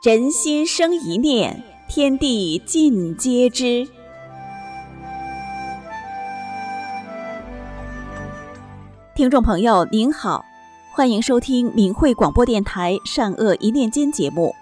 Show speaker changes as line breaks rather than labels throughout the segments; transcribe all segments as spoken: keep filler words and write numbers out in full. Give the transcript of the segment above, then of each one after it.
人心生一念，天地尽皆知。听众朋友您好，欢迎收听明慧广播电台善恶一念间节目。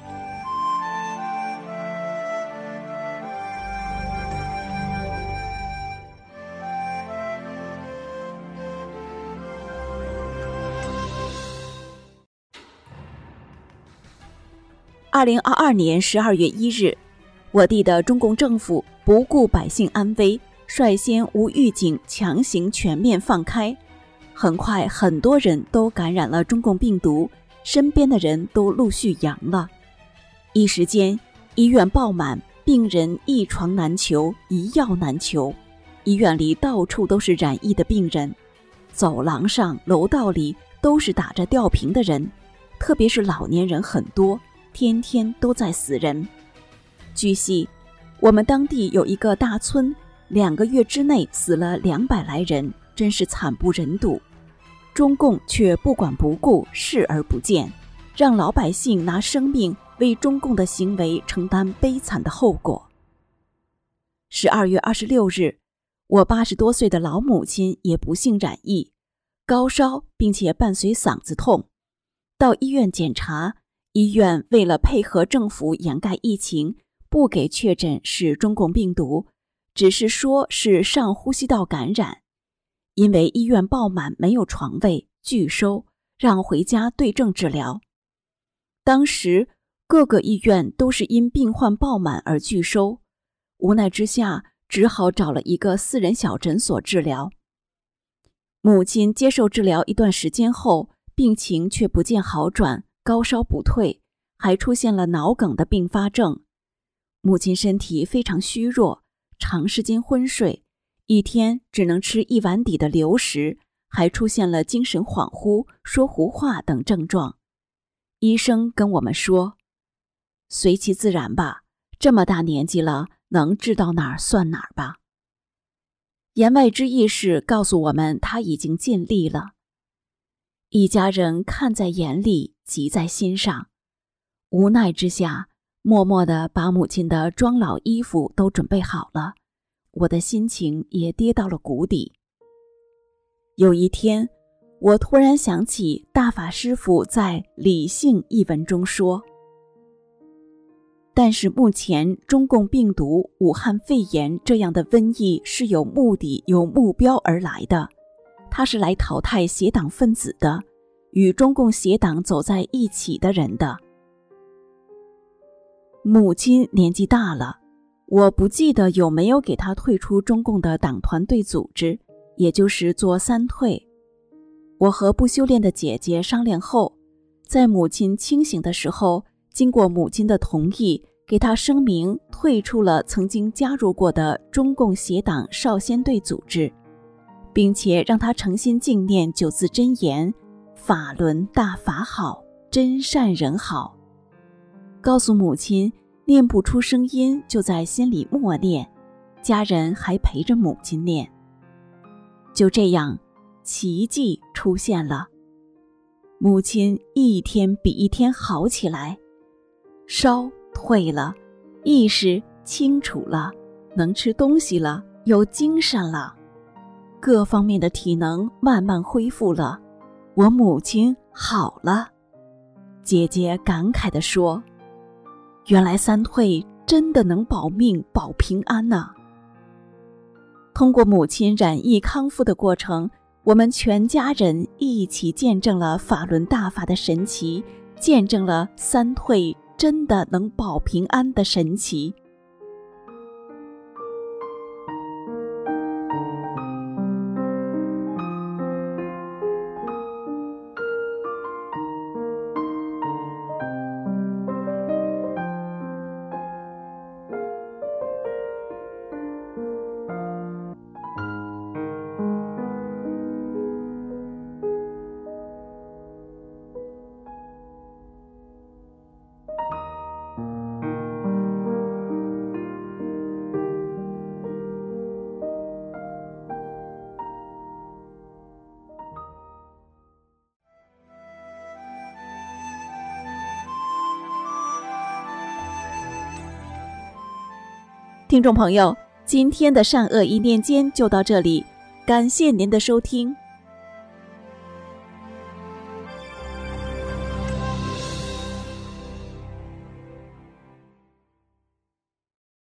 二零二二年十二月一日，我地的中共政府不顾百姓安危，率先无预警强行全面放开。很快很多人都感染了中共病毒，身边的人都陆续阳了。一时间医院爆满，病人一床难求，一药难求，医院里到处都是染疫的病人，走廊上楼道里都是打着吊瓶的人，特别是老年人很多，天天都在死人。据悉，我们当地有一个大村，两个月之内死了两百来人，真是惨不忍睹。中共却不管不顾，视而不见，让老百姓拿生命为中共的行为承担悲惨的后果。十二月二十六日，我八十多岁的老母亲也不幸染疫，高烧并且伴随嗓子痛，到医院检查，医院为了配合政府掩盖疫情，不给确诊是中共病毒，只是说是上呼吸道感染。因为医院爆满，没有床位，拒收，让回家对症治疗。当时各个医院都是因病患爆满而拒收，无奈之下只好找了一个私人小诊所治疗。母亲接受治疗一段时间后，病情却不见好转，高烧不退，还出现了脑梗的并发症。母亲身体非常虚弱，长时间昏睡，一天只能吃一碗底的流食，还出现了精神恍惚、说胡话等症状。医生跟我们说，随其自然吧，这么大年纪了，能治到哪儿算哪儿吧。言外之意是告诉我们他已经尽力了。一家人看在眼里，急在心上，无奈之下，默默地把母亲的装老衣服都准备好了，我的心情也跌到了谷底。有一天，我突然想起大法师父在《理性》一文中说，但是目前中共病毒武汉肺炎这样的瘟疫是有目的有目标而来的，它是来淘汰邪党分子的，与中共邪党走在一起的人的。母亲年纪大了，我不记得有没有给他退出中共的党团队组织，也就是做三退。我和不修炼的姐姐商量后，在母亲清醒的时候，经过母亲的同意，给她声明退出了曾经加入过的中共邪党少先队组织，并且让她诚心敬念九字真言：法轮大法好，真善人好。告诉母亲念不出声音，就在心里默念，家人还陪着母亲念。就这样，奇迹出现了，母亲一天比一天好起来，烧退了，意识清楚了，能吃东西了，有精神了，各方面的体能慢慢恢复了，我母亲好了。姐姐感慨地说，原来三退真的能保命保平安啊。通过母亲染疫康复的过程，我们全家人一起见证了法轮大法的神奇，见证了三退真的能保平安的神奇。 听众朋友，今天的善恶一念间就到这里，感谢您的收听。